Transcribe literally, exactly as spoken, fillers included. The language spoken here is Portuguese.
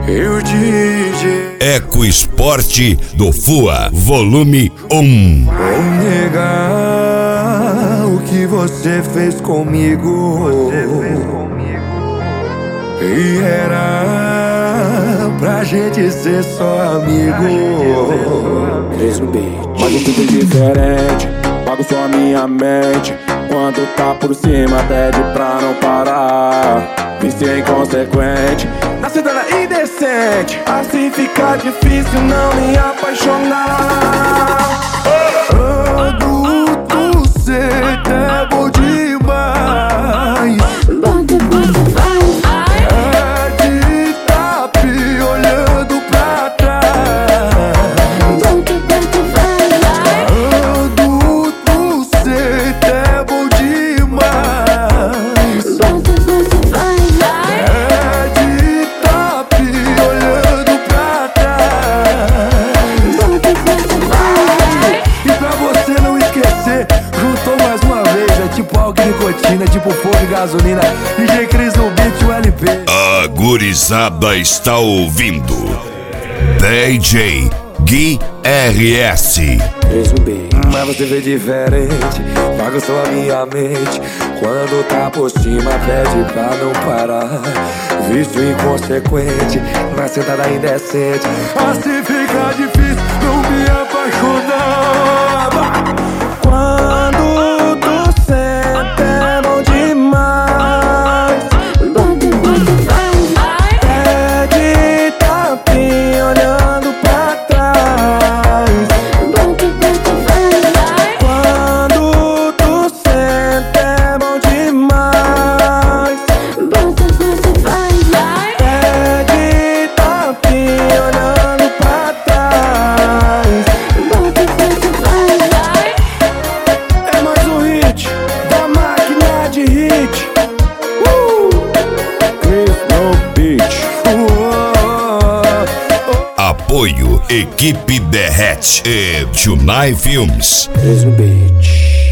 E o D J Eco Esporte do Fua, volume um. Vou negar o que você fez comigo. E era pra gente ser só amigo. Três no beat. Mas tudo é diferente, pago só minha mente. Quando tá por cima pede pra não parar. Vício inconsequente, na cidade indecente. Assim fica difícil não me apaixonar. Adulto, cê é bom demais. É de tapi olhando pra trás. Adulto, cê é bom demais. É de tapi olhando pra trás. E pra você não esquecer, juntou mais uma vez. É tipo álcool e nicotina, tipo fogo e gasolina. D J Cris no beat, o L P. A gurizada está ouvindo D J Gui R S. Três no beat. Mas você vê diferente, bagunçou a minha mente. Quando tá por cima pede pra não parar. Vício inconsequente, na sentada indecente. Assim fica difícil não me apaixonar. Quando tu senta é bom demais. Pede tapinha olhando pra trás. Quando tu senta é bom demais. Pede tapinha olhando pra trás. É mais um hit da máquina de hit. Uh! Chris no beat. Apoio Equipe Derrete e Junai Filmes. Chris no beat.